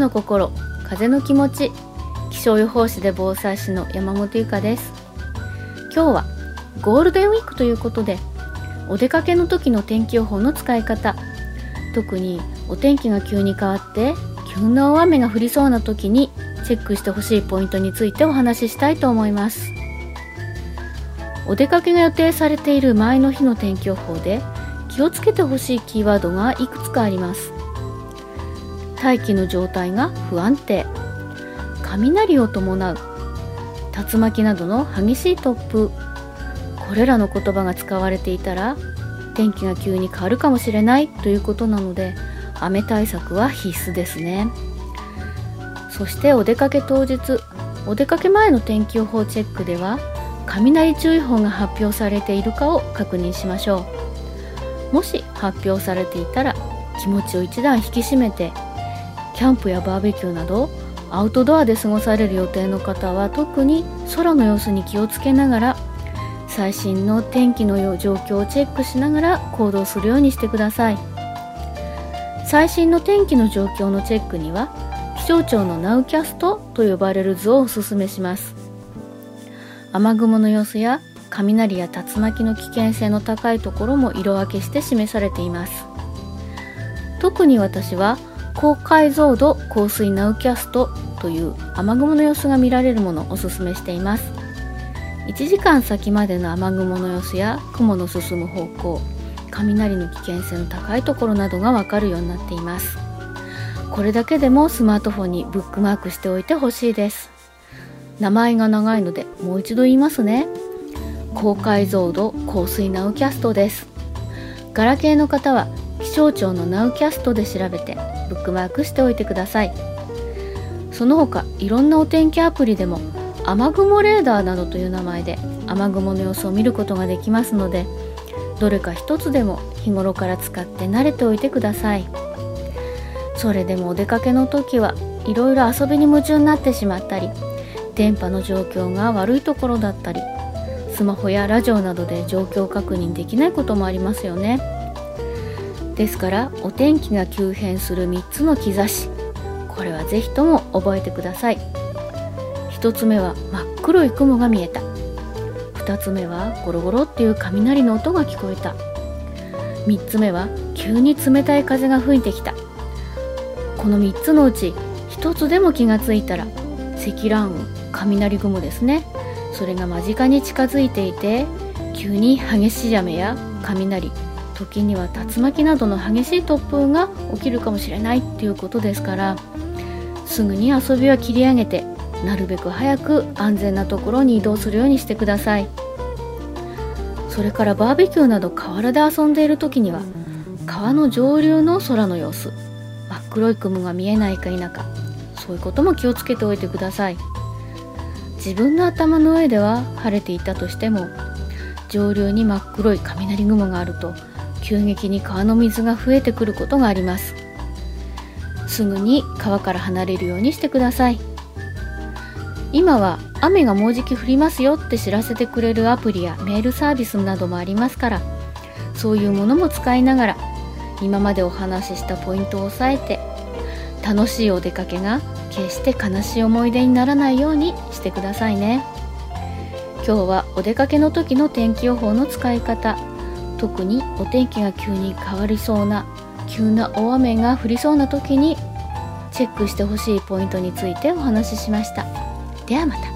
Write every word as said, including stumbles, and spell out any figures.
の心、風の気持ち、気象予報士で防災士の山本ゆかです。今日はゴールデンウィークということで、お出かけの時の天気予報の使い方、特にお天気が急に変わって急な大雨が降りそうな時にチェックしてほしいポイントについてお話ししたいと思います。お出かけが予定されている前の日の天気予報で気をつけてほしいキーワードがいくつかあります。大気の状態が不安定、雷を伴う、竜巻などの激しい突風、これらの言葉が使われていたら天気が急に変わるかもしれないということなので、雨対策は必須ですね。そしてお出かけ当日、お出かけ前の天気予報チェックでは雷注意報が発表されているかを確認しましょう。もし発表されていたら気持ちを一段引き締めて、キャンプやバーベキューなどアウトドアで過ごされる予定の方は特に空の様子に気をつけながら、最新の天気の状況をチェックしながら行動するようにしてください。最新の天気の状況のチェックには気象庁のナウキャストと呼ばれる図をおすすめします。雨雲の様子や雷や竜巻の危険性の高いところも色分けして示されています。特に私は高解像度降水ナウキャストという雨雲の様子が見られるものをおすすめしています。いちじかん先までの雨雲の様子や雲の進む方向、雷の危険性の高いところなどがわかるようになっています。これだけでもスマートフォンにブックマークしておいてほしいです。名前が長いのでもう一度言いますね。高解像度降水ナウキャストです。ガラケーの方は気象庁のナウキャストで調べてブックマークしておいてください。その他いろんなお天気アプリでも雨雲レーダーなどという名前で雨雲の様子を見ることができますので、どれか一つでも日頃から使って慣れておいてください。それでもお出かけの時はいろいろ遊びに夢中になってしまったり、電波の状況が悪いところだったり、スマホやラジオなどで状況確認できないこともありますよね。ですからお天気が急変するみっつの兆し、これはぜひとも覚えてください。ひとつめは真っ黒い雲が見えた。ふたつめはゴロゴロっていう雷の音が聞こえた。みっつめは急に冷たい風が吹いてきた。このみっつのうちひとつでも気がついたら積乱雲、雷雲ですね、それが間近に近づいていて、急に激しい雨や雷、時には竜巻などの激しい突風が起きるかもしれないっていうことですから、すぐに遊びは切り上げて、なるべく早く安全なところに移動するようにしてください。それからバーベキューなど河原で遊んでいる時には、川の上流の空の様子、真っ黒い雲が見えないか否か、そういうことも気をつけておいてください。自分の頭の上では晴れていたとしても、上流に真っ黒い雷雲があると急激に川の水が増えてくることがあります。すぐに川から離れるようにしてください。今は雨がもうじき降りますよって知らせてくれるアプリやメールサービスなどもありますから、そういうものも使いながら今までお話ししたポイントを押さえて、楽しいお出かけが決して悲しい思い出にならないようにしてくださいね。今日はお出かけの時の天気予報の使い方、特にお天気が急に変わりそうな、急な大雨が降りそうな時にチェックしてほしいポイントについてお話ししました。ではまた。